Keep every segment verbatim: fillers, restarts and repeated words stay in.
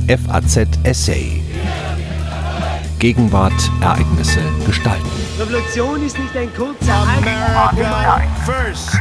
F A Z Essay. Gegenwart, Ereignisse, Gestalten. Revolution ist nicht ein kurzer First.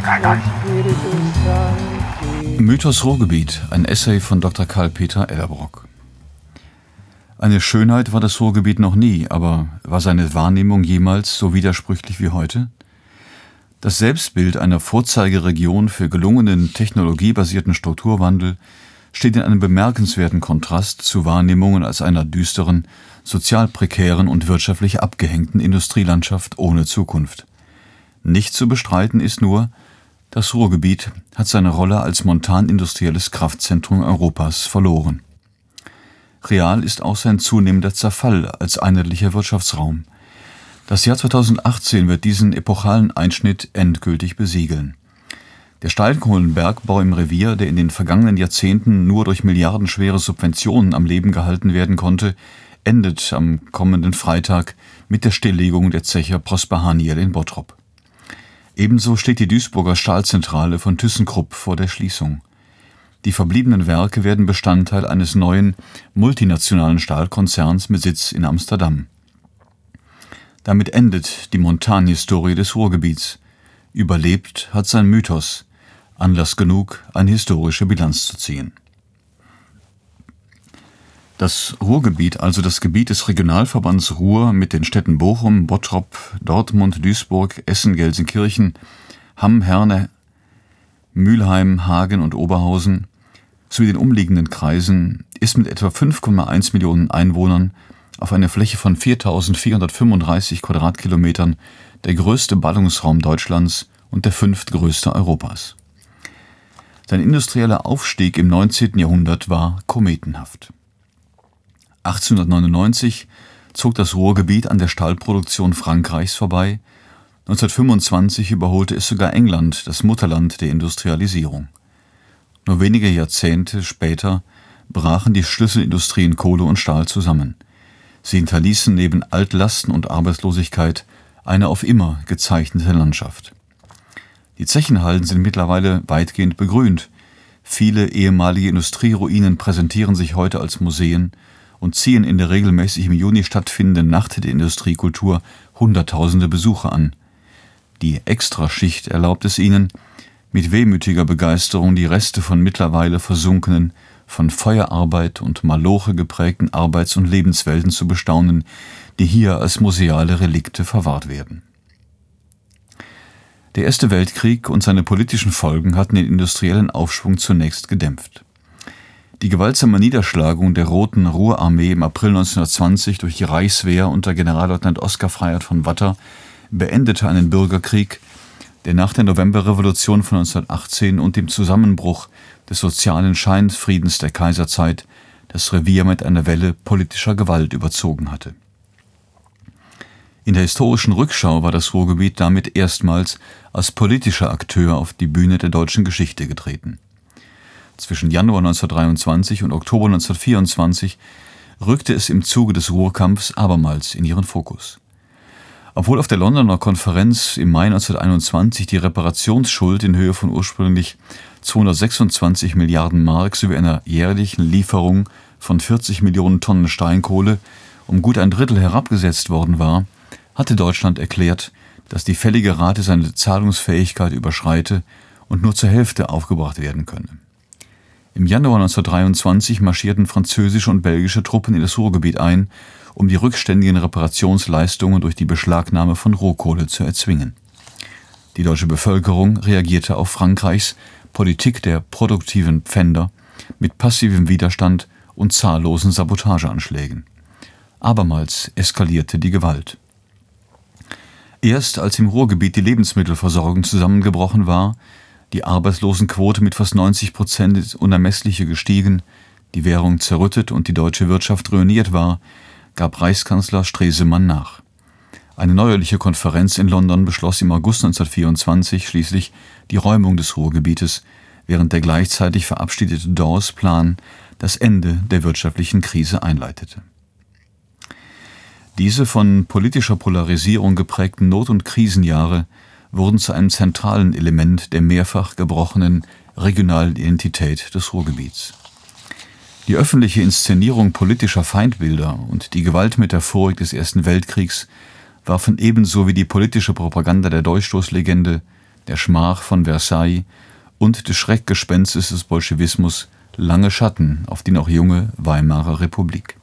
Mythos Ruhrgebiet, ein Essay von Doktor Karl-Peter Ellerbrock. Eine Schönheit war das Ruhrgebiet noch nie, aber war seine Wahrnehmung jemals so widersprüchlich wie heute? Das Selbstbild einer Vorzeigeregion für gelungenen technologiebasierten Strukturwandel steht in einem bemerkenswerten Kontrast zu Wahrnehmungen als einer düsteren, sozial prekären und wirtschaftlich abgehängten Industrielandschaft ohne Zukunft. Nicht zu bestreiten ist nur, das Ruhrgebiet hat seine Rolle als montanindustrielles Kraftzentrum Europas verloren. Real ist auch sein zunehmender Zerfall als einheitlicher Wirtschaftsraum. Das Jahr zweitausendachtzehn wird diesen epochalen Einschnitt endgültig besiegeln. Der Steinkohlenbergbau im Revier, der in den vergangenen Jahrzehnten nur durch milliardenschwere Subventionen am Leben gehalten werden konnte, endet am kommenden Freitag mit der Stilllegung der Zeche Prosper Haniel in Bottrop. Ebenso steht die Duisburger Stahlzentrale von ThyssenKrupp vor der Schließung. Die verbliebenen Werke werden Bestandteil eines neuen, multinationalen Stahlkonzerns mit Sitz in Amsterdam. Damit endet die Montanhistorie des Ruhrgebiets. Überlebt hat sein Mythos. Anlass genug, eine historische Bilanz zu ziehen. Das Ruhrgebiet, also das Gebiet des Regionalverbands Ruhr mit den Städten Bochum, Bottrop, Dortmund, Duisburg, Essen, Gelsenkirchen, Hamm, Herne, Mülheim, Hagen und Oberhausen sowie den umliegenden Kreisen, ist mit etwa fünf Komma eins Millionen Einwohnern auf einer Fläche von viertausendvierhundertfünfunddreißig Quadratkilometern der größte Ballungsraum Deutschlands und der fünftgrößte Europas. Sein industrieller Aufstieg im neunzehnten Jahrhundert war kometenhaft. achtzehnhundertneunundneunzig zog das Ruhrgebiet an der Stahlproduktion Frankreichs vorbei, neunzehnhundertfünfundzwanzig überholte es sogar England, das Mutterland der Industrialisierung. Nur wenige Jahrzehnte später brachen die Schlüsselindustrien Kohle und Stahl zusammen. Sie hinterließen neben Altlasten und Arbeitslosigkeit eine auf immer gezeichnete Landschaft. Die Zechenhalden sind mittlerweile weitgehend begrünt. Viele ehemalige Industrieruinen präsentieren sich heute als Museen und ziehen in der regelmäßig im Juni stattfindenden Nacht der Industriekultur Hunderttausende Besucher an. Die Extraschicht erlaubt es ihnen, mit wehmütiger Begeisterung die Reste von mittlerweile versunkenen, von Feuerarbeit und Maloche geprägten Arbeits- und Lebenswelten zu bestaunen, die hier als museale Relikte verwahrt werden. Der Erste Weltkrieg und seine politischen Folgen hatten den industriellen Aufschwung zunächst gedämpft. Die gewaltsame Niederschlagung der Roten Ruhrarmee im April neunzehnhundertzwanzig durch die Reichswehr unter Generalleutnant Oskar Freiherr von Watter beendete einen Bürgerkrieg, der nach der Novemberrevolution von neunzehnhundertachtzehn und dem Zusammenbruch des sozialen Scheinfriedens der Kaiserzeit das Revier mit einer Welle politischer Gewalt überzogen hatte. In der historischen Rückschau war das Ruhrgebiet damit erstmals als politischer Akteur auf die Bühne der deutschen Geschichte getreten. Zwischen Januar neunzehnhundertdreiundzwanzig und Oktober neunzehnhundertvierundzwanzig rückte es im Zuge des Ruhrkampfs abermals in ihren Fokus. Obwohl auf der Londoner Konferenz im Mai neunzehnhunderteinundzwanzig die Reparationsschuld in Höhe von ursprünglich zweihundertsechsundzwanzig Milliarden Mark sowie einer jährlichen Lieferung von vierzig Millionen Tonnen Steinkohle um gut ein Drittel herabgesetzt worden war, hatte Deutschland erklärt, dass die fällige Rate seine Zahlungsfähigkeit überschreite und nur zur Hälfte aufgebracht werden könne. Im Januar neunzehnhundertdreiundzwanzig marschierten französische und belgische Truppen in das Ruhrgebiet ein, um die rückständigen Reparationsleistungen durch die Beschlagnahme von Rohkohle zu erzwingen. Die deutsche Bevölkerung reagierte auf Frankreichs Politik der produktiven Pfänder mit passivem Widerstand und zahllosen Sabotageanschlägen. Abermals eskalierte die Gewalt. Erst als im Ruhrgebiet die Lebensmittelversorgung zusammengebrochen war, die Arbeitslosenquote mit fast neunzig Prozent ins Unermessliche gestiegen, die Währung zerrüttet und die deutsche Wirtschaft ruiniert war, gab Reichskanzler Stresemann nach. Eine neuerliche Konferenz in London beschloss im August neunzehnhundertvierundzwanzig schließlich die Räumung des Ruhrgebietes, während der gleichzeitig verabschiedete Dawes-Plan das Ende der wirtschaftlichen Krise einleitete. Diese von politischer Polarisierung geprägten Not- und Krisenjahre wurden zu einem zentralen Element der mehrfach gebrochenen regionalen Identität des Ruhrgebiets. Die öffentliche Inszenierung politischer Feindbilder und die Gewaltmetaphorik des Ersten Weltkriegs warfen ebenso wie die politische Propaganda der Dolchstoßlegende, der Schmach von Versailles und des Schreckgespenstes des Bolschewismus lange Schatten auf die noch junge Weimarer Republik.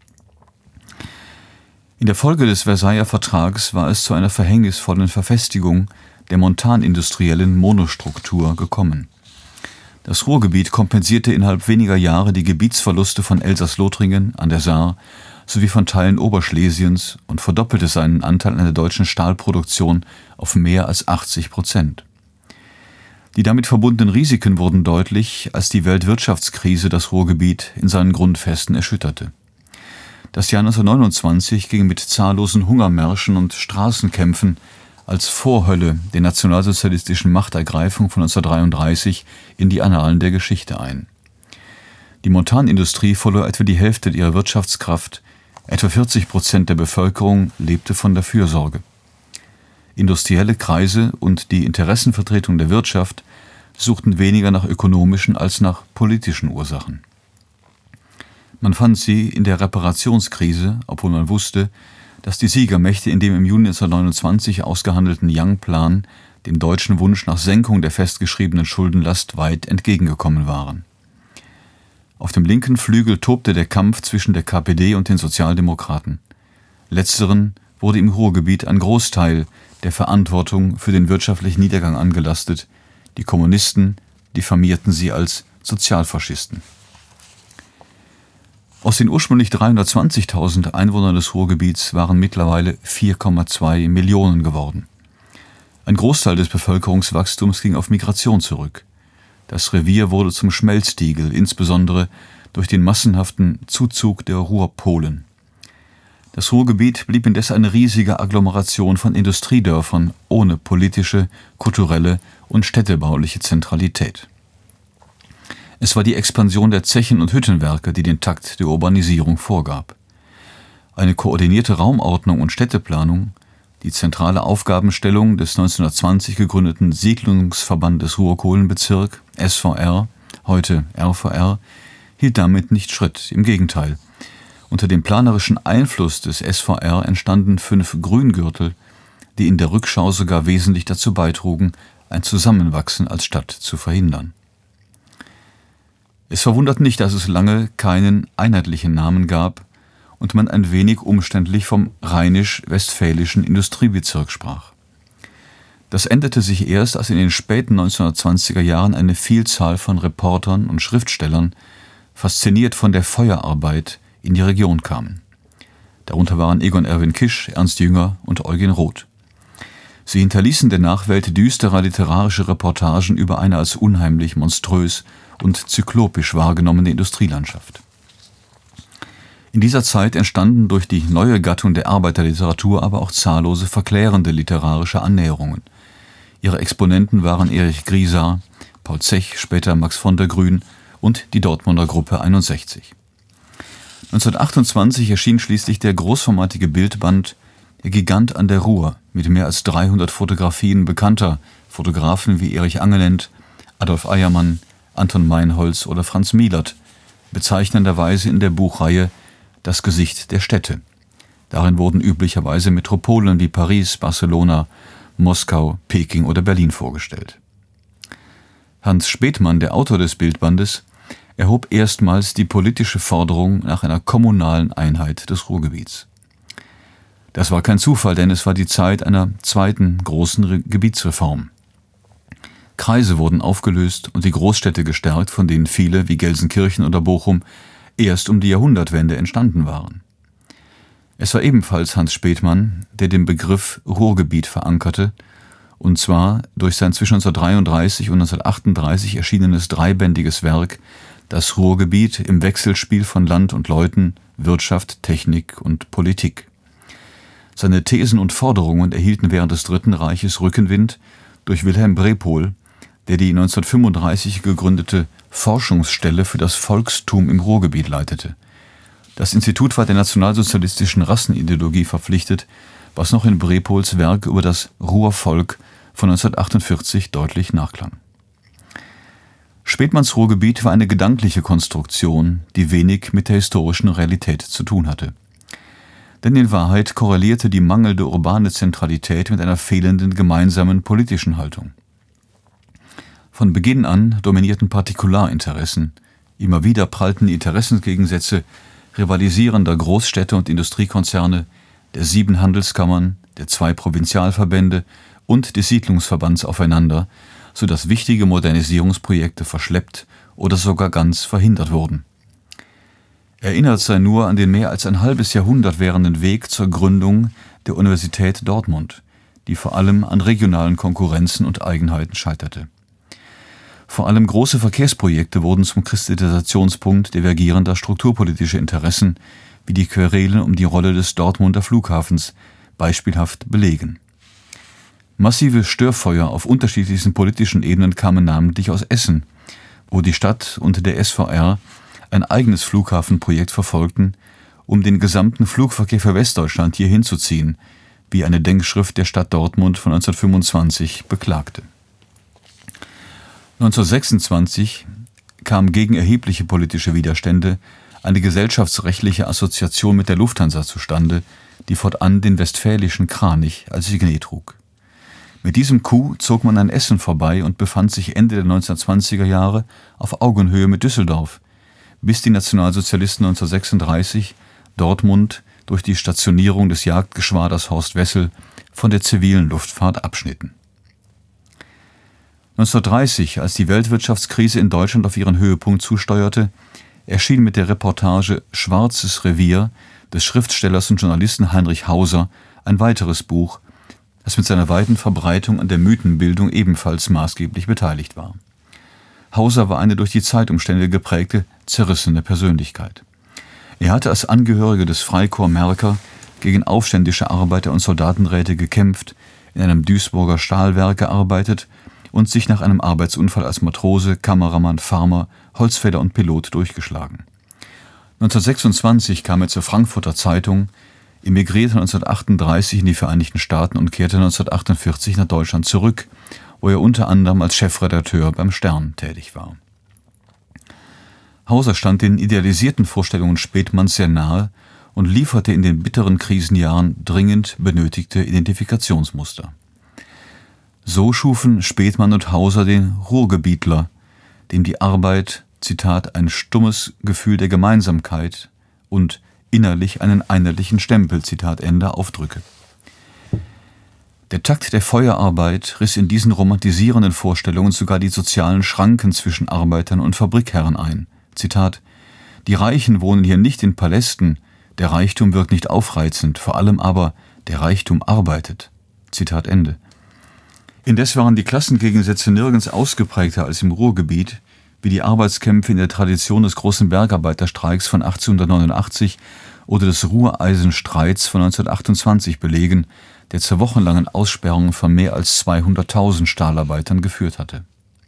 In der Folge des Versailler Vertrags war es zu einer verhängnisvollen Verfestigung der montanindustriellen Monostruktur gekommen. Das Ruhrgebiet kompensierte innerhalb weniger Jahre die Gebietsverluste von Elsass-Lothringen an der Saar sowie von Teilen Oberschlesiens und verdoppelte seinen Anteil an der deutschen Stahlproduktion auf mehr als achtzig Prozent. Die damit verbundenen Risiken wurden deutlich, als die Weltwirtschaftskrise das Ruhrgebiet in seinen Grundfesten erschütterte. Das Jahr neunzehnhundertneunundzwanzig ging mit zahllosen Hungermärschen und Straßenkämpfen als Vorhölle der nationalsozialistischen Machtergreifung von neunzehnhundertdreiunddreißig in die Annalen der Geschichte ein. Die Montanindustrie verlor etwa die Hälfte ihrer Wirtschaftskraft, etwa vierzig Prozent der Bevölkerung lebte von der Fürsorge. Industrielle Kreise und die Interessenvertretung der Wirtschaft suchten weniger nach ökonomischen als nach politischen Ursachen. Man fand sie in der Reparationskrise, obwohl man wusste, dass die Siegermächte in dem im Juni neunzehnhundertneunundzwanzig ausgehandelten Young-Plan dem deutschen Wunsch nach Senkung der festgeschriebenen Schuldenlast weit entgegengekommen waren. Auf dem linken Flügel tobte der Kampf zwischen der K P D und den Sozialdemokraten. Letzteren wurde im Ruhrgebiet ein Großteil der Verantwortung für den wirtschaftlichen Niedergang angelastet. Die Kommunisten diffamierten sie als Sozialfaschisten. Aus den ursprünglich dreihundertzwanzigtausend Einwohnern des Ruhrgebiets waren mittlerweile vier Komma zwei Millionen geworden. Ein Großteil des Bevölkerungswachstums ging auf Migration zurück. Das Revier wurde zum Schmelztiegel, insbesondere durch den massenhaften Zuzug der Ruhrpolen. Das Ruhrgebiet blieb indes eine riesige Agglomeration von Industriedörfern ohne politische, kulturelle und städtebauliche Zentralität. Es war die Expansion der Zechen und Hüttenwerke, die den Takt der Urbanisierung vorgab. Eine koordinierte Raumordnung und Städteplanung, die zentrale Aufgabenstellung des neunzehnhundertzwanzig gegründeten Siedlungsverbandes Ruhrkohlenbezirk, S V R, heute R V R, hielt damit nicht Schritt. Im Gegenteil. Unter dem planerischen Einfluss des S V R entstanden fünf Grüngürtel, die in der Rückschau sogar wesentlich dazu beitrugen, ein Zusammenwachsen als Stadt zu verhindern. Es verwundert nicht, dass es lange keinen einheitlichen Namen gab und man ein wenig umständlich vom rheinisch-westfälischen Industriebezirk sprach. Das änderte sich erst, als in den späten neunzehnhundertzwanziger Jahren eine Vielzahl von Reportern und Schriftstellern, fasziniert von der Feuerarbeit, in die Region kamen. Darunter waren Egon Erwin Kisch, Ernst Jünger und Eugen Roth. Sie hinterließen der Nachwelt düstere literarische Reportagen über eine als unheimlich, monströs und zyklopisch wahrgenommene Industrielandschaft. In dieser Zeit entstanden durch die neue Gattung der Arbeiterliteratur aber auch zahllose verklärende literarische Annäherungen. Ihre Exponenten waren Erich Griesar, Paul Zech, später Max von der Grün und die Dortmunder Gruppe einundsechzig. neunzehnhundertachtundzwanzig erschien schließlich der großformatige Bildband Der Gigant an der Ruhr mit mehr als dreihundert Fotografien bekannter Fotografen wie Erich Angelent, Adolf Eiermann, Anton Meinholz oder Franz Mielert, bezeichnenderweise in der Buchreihe Das Gesicht der Städte. Darin wurden üblicherweise Metropolen wie Paris, Barcelona, Moskau, Peking oder Berlin vorgestellt. Hans Späthmann, der Autor des Bildbandes, erhob erstmals die politische Forderung nach einer kommunalen Einheit des Ruhrgebiets. Das war kein Zufall, denn es war die Zeit einer zweiten großen Re- Gebietsreform. Kreise wurden aufgelöst und die Großstädte gestärkt, von denen viele, wie Gelsenkirchen oder Bochum, erst um die Jahrhundertwende entstanden waren. Es war ebenfalls Hans Späthmann, der den Begriff Ruhrgebiet verankerte, und zwar durch sein zwischen neunzehnhundertdreiunddreißig und neunzehnhundertachtunddreißig erschienenes dreibändiges Werk Das Ruhrgebiet im Wechselspiel von Land und Leuten, Wirtschaft, Technik und Politik. Seine Thesen und Forderungen erhielten während des Dritten Reiches Rückenwind durch Wilhelm Brepohl, der die neunzehnhundertfünfunddreißig gegründete Forschungsstelle für das Volkstum im Ruhrgebiet leitete. Das Institut war der nationalsozialistischen Rassenideologie verpflichtet, was noch in Brepohls Werk über das Ruhrvolk von neunzehnhundertachtundvierzig deutlich nachklang. Späthmanns Ruhrgebiet war eine gedankliche Konstruktion, die wenig mit der historischen Realität zu tun hatte. Denn in Wahrheit korrelierte die mangelnde urbane Zentralität mit einer fehlenden gemeinsamen politischen Haltung. Von Beginn an dominierten Partikularinteressen, immer wieder prallten die Interessensgegensätze rivalisierender Großstädte und Industriekonzerne, der sieben Handelskammern, der zwei Provinzialverbände und des Siedlungsverbands aufeinander, sodass wichtige Modernisierungsprojekte verschleppt oder sogar ganz verhindert wurden. Erinnert sei nur an den mehr als ein halbes Jahrhundert währenden Weg zur Gründung der Universität Dortmund, die vor allem an regionalen Konkurrenzen und Eigenheiten scheiterte. Vor allem große Verkehrsprojekte wurden zum Kristallisationspunkt divergierender strukturpolitischer Interessen, wie die Querelen um die Rolle des Dortmunder Flughafens beispielhaft belegen. Massive Störfeuer auf unterschiedlichsten politischen Ebenen kamen namentlich aus Essen, wo die Stadt und der S V R ein eigenes Flughafenprojekt verfolgten, um den gesamten Flugverkehr für Westdeutschland hier hinzuziehen, wie eine Denkschrift der Stadt Dortmund von neunzehnhundertfünfundzwanzig beklagte. neunzehnhundertsechsundzwanzig kam gegen erhebliche politische Widerstände eine gesellschaftsrechtliche Assoziation mit der Lufthansa zustande, die fortan den westfälischen Kranich als Signet trug. Mit diesem Coup zog man an Essen vorbei und befand sich Ende der neunzehnhundertzwanziger Jahre auf Augenhöhe mit Düsseldorf, bis die Nationalsozialisten neunzehnhundertsechsunddreißig Dortmund durch die Stationierung des Jagdgeschwaders Horst Wessel von der zivilen Luftfahrt abschnitten. neunzehnhundertdreißig, als die Weltwirtschaftskrise in Deutschland auf ihren Höhepunkt zusteuerte, erschien mit der Reportage »Schwarzes Revier« des Schriftstellers und Journalisten Heinrich Hauser ein weiteres Buch, das mit seiner weiten Verbreitung an der Mythenbildung ebenfalls maßgeblich beteiligt war. Hauser war eine durch die Zeitumstände geprägte, zerrissene Persönlichkeit. Er hatte als Angehöriger des Freikorps Märker gegen aufständische Arbeiter- und Soldatenräte gekämpft, in einem Duisburger Stahlwerk gearbeitet und sich nach einem Arbeitsunfall als Matrose, Kameramann, Farmer, Holzfäller und Pilot durchgeschlagen. neunzehnhundertsechsundzwanzig kam er zur Frankfurter Zeitung, emigrierte neunzehnhundertachtunddreißig in die Vereinigten Staaten und kehrte neunzehnhundertachtundvierzig nach Deutschland zurück, wo er unter anderem als Chefredakteur beim Stern tätig war. Hauser stand den idealisierten Vorstellungen Späthmanns sehr nahe und lieferte in den bitteren Krisenjahren dringend benötigte Identifikationsmuster. So schufen Späthmann und Hauser den Ruhrgebietler, dem die Arbeit, Zitat, ein stummes Gefühl der Gemeinsamkeit und innerlich einen einheitlichen Stempel, Zitat Ende, aufdrücke. Der Takt der Feuerarbeit riss in diesen romantisierenden Vorstellungen sogar die sozialen Schranken zwischen Arbeitern und Fabrikherren ein. Zitat: Die Reichen wohnen hier nicht in Palästen, der Reichtum wirkt nicht aufreizend, vor allem aber der Reichtum arbeitet. Zitat Ende. Indes waren die Klassengegensätze nirgends ausgeprägter als im Ruhrgebiet, wie die Arbeitskämpfe in der Tradition des großen Bergarbeiterstreiks von achtzehnhundertneunundachtzig oder des Ruhreisenstreits von neunzehnhundertachtundzwanzig belegen, der zur wochenlangen Aussperrung von mehr als zweihunderttausend Stahlarbeitern geführt hatte.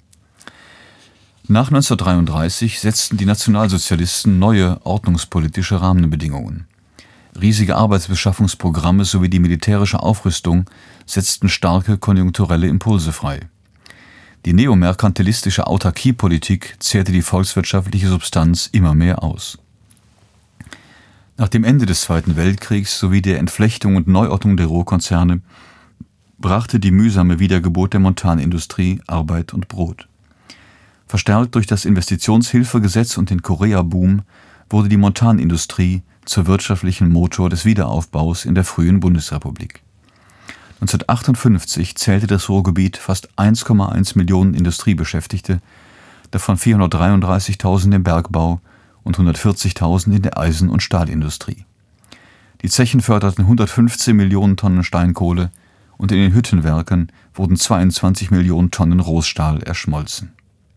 Nach neunzehnhundertdreiunddreißig setzten die Nationalsozialisten neue ordnungspolitische Rahmenbedingungen. Riesige Arbeitsbeschaffungsprogramme sowie die militärische Aufrüstung setzten starke konjunkturelle Impulse frei. Die neomerkantilistische Autarkiepolitik zehrte die volkswirtschaftliche Substanz immer mehr aus. Nach dem Ende des Zweiten Weltkriegs sowie der Entflechtung und Neuordnung der Ruhrkonzerne brachte die mühsame Wiedergeburt der Montanindustrie Arbeit und Brot. Verstärkt durch das Investitionshilfegesetz und den Korea-Boom wurde die Montanindustrie zur wirtschaftlichen Motor des Wiederaufbaus in der frühen Bundesrepublik. neunzehnhundertachtundfünfzig zählte das Ruhrgebiet fast eins Komma eins Millionen Industriebeschäftigte, davon vierhundertdreiunddreißigtausend im Bergbau und hundertvierzigtausend in der Eisen- und Stahlindustrie. Die Zechen förderten hundertfünfzehn Millionen Tonnen Steinkohle und in den Hüttenwerken wurden zweiundzwanzig Millionen Tonnen Rohstahl erschmolzen.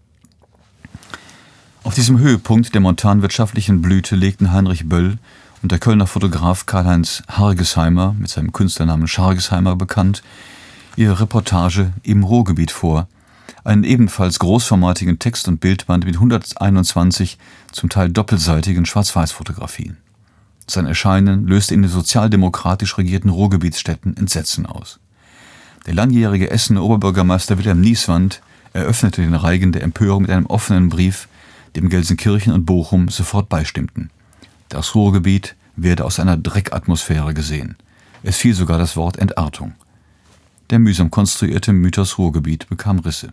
Auf diesem Höhepunkt der montanwirtschaftlichen Blüte legten Heinrich Böll und der Kölner Fotograf Karl-Heinz Hargesheimer, mit seinem Künstlernamen Schargesheimer bekannt, ihre Reportage im Ruhrgebiet vor, einen ebenfalls großformatigen Text- und Bildband mit hunderteinundzwanzig zum Teil doppelseitigen Schwarz-Weiß-Fotografien. Sein Erscheinen löste in den sozialdemokratisch regierten Ruhrgebietsstädten Entsetzen aus. Der langjährige Essener Oberbürgermeister Wilhelm Nieswand eröffnete den Reigen der Empörung mit einem offenen Brief, dem Gelsenkirchen und Bochum sofort beistimmten. Das Ruhrgebiet werde aus einer Dreckatmosphäre gesehen. Es fiel sogar das Wort Entartung. Der mühsam konstruierte Mythos Ruhrgebiet bekam Risse.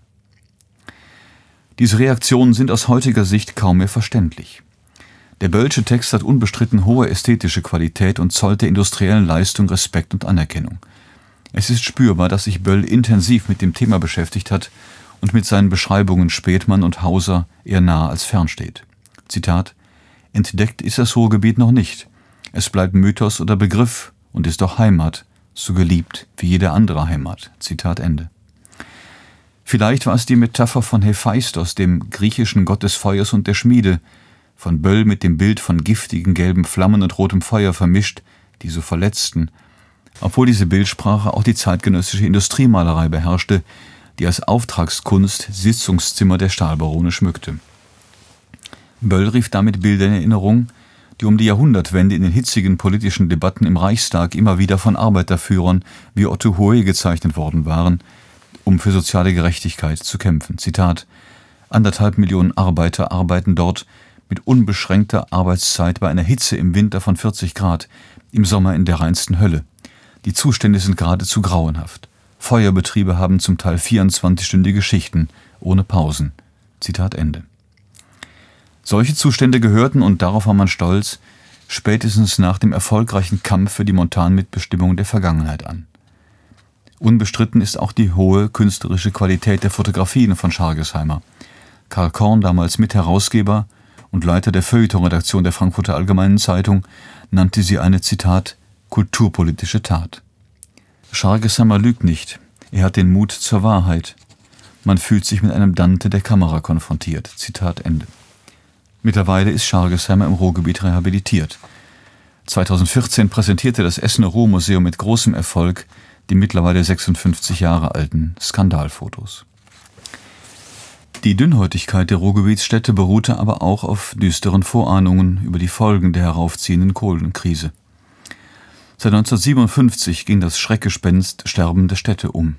Diese Reaktionen sind aus heutiger Sicht kaum mehr verständlich. Der Böllsche Text hat unbestritten hohe ästhetische Qualität und zollt der industriellen Leistung Respekt und Anerkennung. Es ist spürbar, dass sich Böll intensiv mit dem Thema beschäftigt hat und mit seinen Beschreibungen Späthmann und Hauser eher nah als fern steht. Zitat: Entdeckt ist das Ruhrgebiet noch nicht. Es bleibt Mythos oder Begriff und ist doch Heimat, so geliebt wie jede andere Heimat. Zitat Ende. Vielleicht war es die Metapher von Hephaistos, dem griechischen Gott des Feuers und der Schmiede, von Böll mit dem Bild von giftigen gelben Flammen und rotem Feuer vermischt, die so verletzten, obwohl diese Bildsprache auch die zeitgenössische Industriemalerei beherrschte, die als Auftragskunst Sitzungszimmer der Stahlbarone schmückte. Böll rief damit Bilder in Erinnerung, die um die Jahrhundertwende in den hitzigen politischen Debatten im Reichstag immer wieder von Arbeiterführern wie Otto Hohe gezeichnet worden waren, um für soziale Gerechtigkeit zu kämpfen. Zitat: Anderthalb Millionen Arbeiter arbeiten dort mit unbeschränkter Arbeitszeit bei einer Hitze im Winter von vierzig Grad, im Sommer in der reinsten Hölle. Die Zustände sind geradezu grauenhaft. Feuerbetriebe haben zum Teil vierundzwanzigstündige Schichten, ohne Pausen. Zitat Ende. Solche Zustände gehörten, und darauf war man stolz, spätestens nach dem erfolgreichen Kampf für die Montanmitbestimmung der Vergangenheit an. Unbestritten ist auch die hohe künstlerische Qualität der Fotografien von Schargesheimer. Karl Korn, damals Mitherausgeber und Leiter der Feuilleton-Redaktion der Frankfurter Allgemeinen Zeitung, nannte sie eine, Zitat, kulturpolitische Tat. Schargesheimer lügt nicht, er hat den Mut zur Wahrheit. Man fühlt sich mit einem Dante der Kamera konfrontiert. Zitat Ende. Mittlerweile ist Schargesheimer im Ruhrgebiet rehabilitiert. zweitausendvierzehn präsentierte das Essener Ruhrmuseum mit großem Erfolg die mittlerweile sechsundfünfzig Jahre alten Skandalfotos. Die Dünnhäutigkeit der Ruhrgebietsstädte beruhte aber auch auf düsteren Vorahnungen über die Folgen der heraufziehenden Kohlenkrise. Seit neunzehnhundertsiebenundfünfzig ging das Schreckgespenst sterbende Städte um.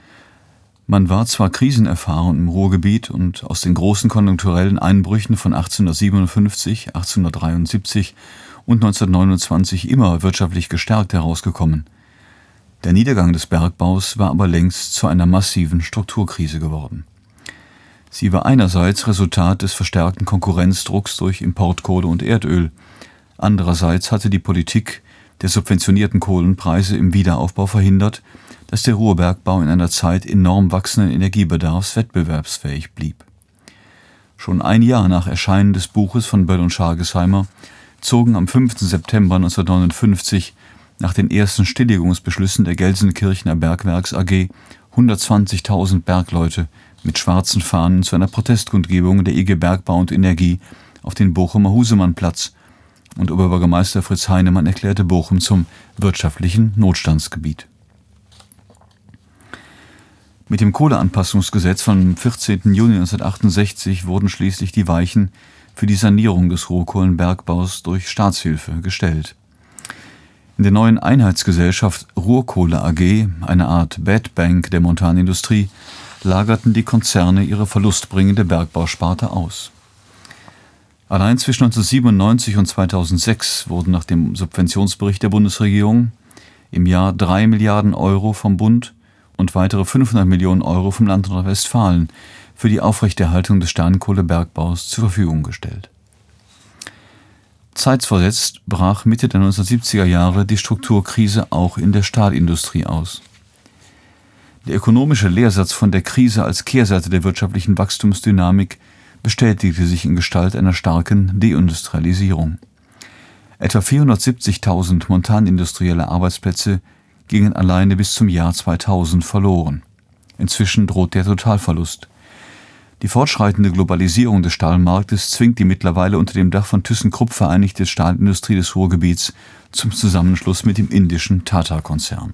Man war zwar krisenerfahren im Ruhrgebiet und aus den großen konjunkturellen Einbrüchen von achtzehnhundertsiebenundfünfzig, achtzehnhundertdreiundsiebzig und neunzehnhundertneunundzwanzig immer wirtschaftlich gestärkt herausgekommen. Der Niedergang des Bergbaus war aber längst zu einer massiven Strukturkrise geworden. Sie war einerseits Resultat des verstärkten Konkurrenzdrucks durch Importkohle und Erdöl. Andererseits hatte die Politik der subventionierten Kohlenpreise im Wiederaufbau verhindert, dass der Ruhrbergbau in einer Zeit enorm wachsenden Energiebedarfs wettbewerbsfähig blieb. Schon ein Jahr nach Erscheinen des Buches von Böll und Schargesheimer zogen am fünften September neunzehnhundertneunundfünfzig nach den ersten Stilllegungsbeschlüssen der Gelsenkirchener Bergwerks A G hundertzwanzigtausend Bergleute mit schwarzen Fahnen zu einer Protestkundgebung der I G Bergbau und Energie auf den Bochumer Husemannplatz, und Oberbürgermeister Fritz Heinemann erklärte Bochum zum wirtschaftlichen Notstandsgebiet. Mit dem Kohleanpassungsgesetz vom vierzehnten Juni neunzehnhundertachtundsechzig wurden schließlich die Weichen für die Sanierung des Ruhrkohlenbergbaus durch Staatshilfe gestellt. In der neuen Einheitsgesellschaft Ruhrkohle A G, eine Art Bad Bank der Montanindustrie, lagerten die Konzerne ihre verlustbringende Bergbausparte aus. Allein zwischen neunzehnhundertsiebenundneunzig und zweitausendsechs wurden nach dem Subventionsbericht der Bundesregierung im Jahr drei Milliarden Euro vom Bund und weitere fünfhundert Millionen Euro vom Land Nordrhein-Westfalen für die Aufrechterhaltung des Steinkohlebergbaus zur Verfügung gestellt. Zeitversetzt brach Mitte der neunzehnhundertsiebziger Jahre die Strukturkrise auch in der Stahlindustrie aus. Der ökonomische Lehrsatz von der Krise als Kehrseite der wirtschaftlichen Wachstumsdynamik bestätigte sich in Gestalt einer starken Deindustrialisierung. Etwa vierhundertsiebzigtausend montanindustrielle Arbeitsplätze gingen alleine bis zum Jahr zweitausend verloren. Inzwischen droht der Totalverlust. Die fortschreitende Globalisierung des Stahlmarktes zwingt die mittlerweile unter dem Dach von ThyssenKrupp vereinigte Stahlindustrie des Ruhrgebiets zum Zusammenschluss mit dem indischen Tata-Konzern.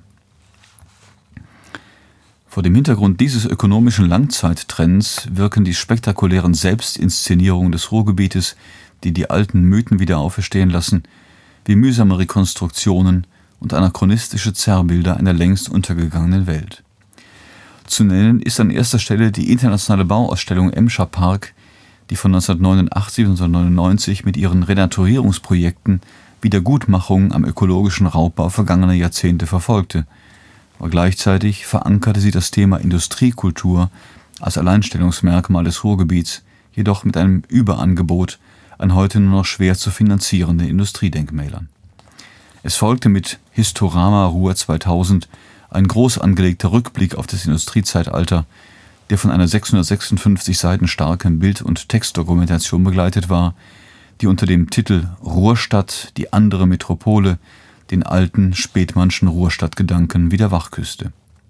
Vor dem Hintergrund dieses ökonomischen Langzeittrends wirken die spektakulären Selbstinszenierungen des Ruhrgebietes, die die alten Mythen wieder auferstehen lassen, wie mühsame Rekonstruktionen und anachronistische Zerrbilder einer längst untergegangenen Welt. Zu nennen ist an erster Stelle die internationale Bauausstellung Emscher Park, die von neunzehnhundertneunundachtzig bis neunzehnhundertneunundneunzig mit ihren Renaturierungsprojekten Wiedergutmachung am ökologischen Raubbau vergangener Jahrzehnte verfolgte. Aber gleichzeitig verankerte sie das Thema Industriekultur als Alleinstellungsmerkmal des Ruhrgebiets, jedoch mit einem Überangebot an heute nur noch schwer zu finanzierenden Industriedenkmälern. Es folgte mit Historama Ruhr zweitausend ein groß angelegter Rückblick auf das Industriezeitalter, der von einer sechshundertsechsundfünfzig Seiten starken Bild- und Textdokumentation begleitet war, die unter dem Titel Ruhrstadt, die andere Metropole den alten spätmannschen Ruhrstadtgedanken wieder wachküsste.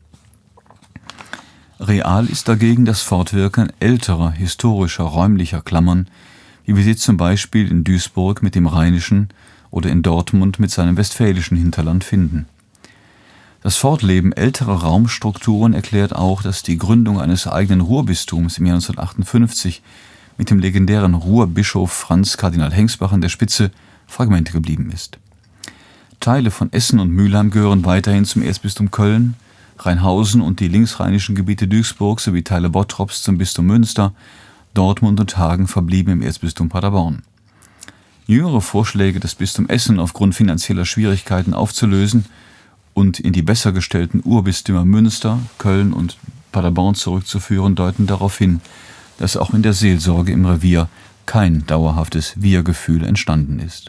Real ist dagegen das Fortwirken älterer, historischer, räumlicher Klammern, wie wir sie zum Beispiel in Duisburg mit dem rheinischen oder in Dortmund mit seinem westfälischen Hinterland finden. Das Fortleben älterer Raumstrukturen erklärt auch, dass die Gründung eines eigenen Ruhrbistums im Jahr neunzehnhundertachtundfünfzig mit dem legendären Ruhrbischof Franz Kardinal Hengsbach an der Spitze Fragmente geblieben ist. Teile von Essen und Mülheim gehören weiterhin zum Erzbistum Köln, Rheinhausen und die linksrheinischen Gebiete Duisburg sowie Teile Bottrops zum Bistum Münster, Dortmund und Hagen verblieben im Erzbistum Paderborn. Jüngere Vorschläge, das Bistum Essen aufgrund finanzieller Schwierigkeiten aufzulösen und in die besser gestellten Urbistümer Münster, Köln und Paderborn zurückzuführen, deuten darauf hin, dass auch in der Seelsorge im Revier kein dauerhaftes Wir-Gefühl entstanden ist.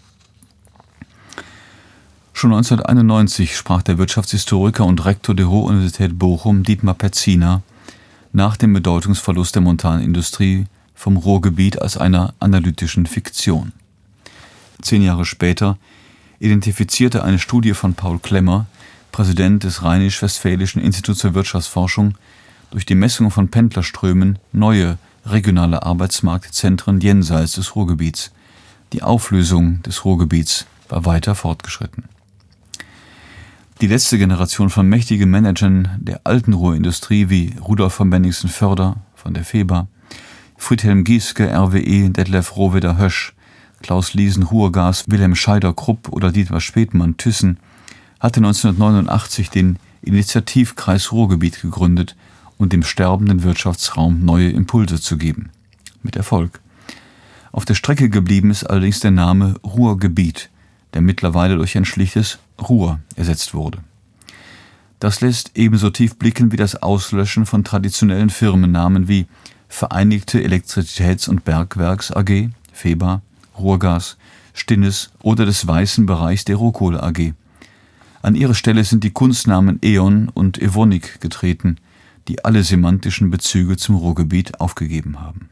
Schon neunzehnhunderteinundneunzig sprach der Wirtschaftshistoriker und Rektor der Ruhr-Universität Bochum, Dietmar Petziner, nach dem Bedeutungsverlust der Montanindustrie vom Ruhrgebiet als einer analytischen Fiktion. Zehn Jahre später identifizierte eine Studie von Paul Klemmer, Präsident des Rheinisch-Westfälischen Instituts für Wirtschaftsforschung, durch die Messung von Pendlerströmen neue regionale Arbeitsmarktzentren jenseits des Ruhrgebiets. Die Auflösung des Ruhrgebiets war weiter fortgeschritten. Die letzte Generation von mächtigen Managern der alten Ruhrindustrie wie Rudolf von Bennigsen-Förder von der Feba, Friedhelm Gieske, R W E, Detlef Rohwedder-Hösch, Klaus Liesen, Ruhrgas, Wilhelm Scheider-Krupp oder Dietmar Späthmann, Thyssen, hatte neunzehnhundertneunundachtzig den Initiativkreis Ruhrgebiet gegründet und dem sterbenden Wirtschaftsraum neue Impulse zu geben. Mit Erfolg. Auf der Strecke geblieben ist allerdings der Name Ruhrgebiet, der mittlerweile durch ein schlichtes Ruhr ersetzt wurde. Das lässt ebenso tief blicken wie das Auslöschen von traditionellen Firmennamen wie Vereinigte Elektrizitäts- und Bergwerks A G, Feba, Ruhrgas, Stinnes oder des weißen Bereichs der Rohkohle A G. An ihre Stelle sind die Kunstnamen E.ON und Evonik getreten, die alle semantischen Bezüge zum Ruhrgebiet aufgegeben haben.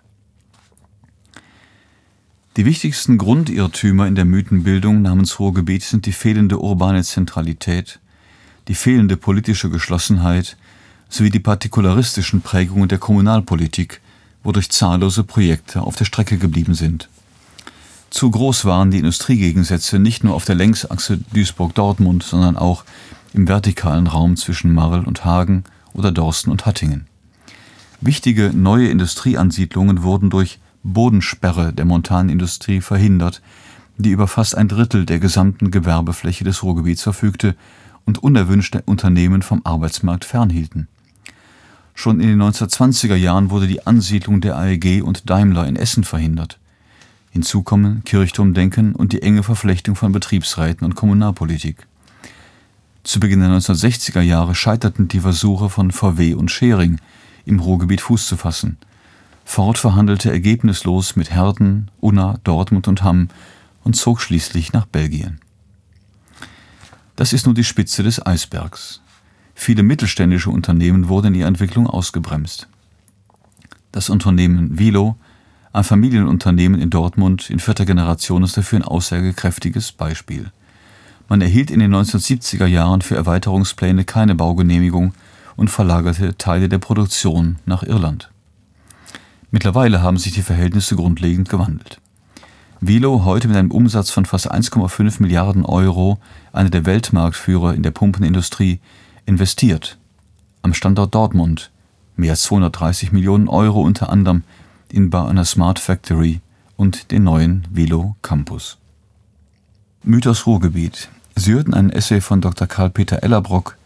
Die wichtigsten Grundirrtümer in der Mythenbildung namens Ruhrgebiet sind die fehlende urbane Zentralität, die fehlende politische Geschlossenheit sowie die partikularistischen Prägungen der Kommunalpolitik, wodurch zahllose Projekte auf der Strecke geblieben sind. Zu groß waren die Industriegegensätze nicht nur auf der Längsachse Duisburg-Dortmund, sondern auch im vertikalen Raum zwischen Marl und Hagen oder Dorsten und Hattingen. Wichtige neue Industrieansiedlungen wurden durch Bodensperre der Montanindustrie verhindert, die über fast ein Drittel der gesamten Gewerbefläche des Ruhrgebiets verfügte und unerwünschte Unternehmen vom Arbeitsmarkt fernhielten. Schon in den neunzehnhundertzwanziger Jahren wurde die Ansiedlung der A E G und Daimler in Essen verhindert. Hinzu kommen Kirchturmdenken und die enge Verflechtung von Betriebsräten und Kommunalpolitik. Zu Beginn der neunzehnhundertsechziger Jahre scheiterten die Versuche von V W und Schering, im Ruhrgebiet Fuß zu fassen. Ford verhandelte ergebnislos mit Herten, Unna, Dortmund und Hamm und zog schließlich nach Belgien. Das ist nur die Spitze des Eisbergs. Viele mittelständische Unternehmen wurden in ihrer Entwicklung ausgebremst. Das Unternehmen Vilo, ein Familienunternehmen in Dortmund in vierter Generation, ist dafür ein aussagekräftiges Beispiel. Man erhielt in den neunzehnhundertsiebziger Jahren für Erweiterungspläne keine Baugenehmigung und verlagerte Teile der Produktion nach Irland. Mittlerweile haben sich die Verhältnisse grundlegend gewandelt. Vilo, heute mit einem Umsatz von fast eins Komma fünf Milliarden Euro, einer der Weltmarktführer in der Pumpenindustrie, investiert am Standort Dortmund mehr als zweihundertdreißig Millionen Euro, unter anderem in Bau einer Smart Factory und den neuen Vilo Campus. Mythos Ruhrgebiet. Sie hörten einen Essay von Doktor Karl-Peter Ellerbrock,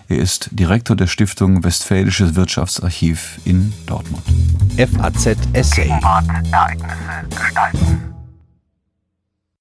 Er ist Direktor der Stiftung Westfälisches Wirtschaftsarchiv in Dortmund. F A Z Essay. Gegenwart, Ereignisse gestalten.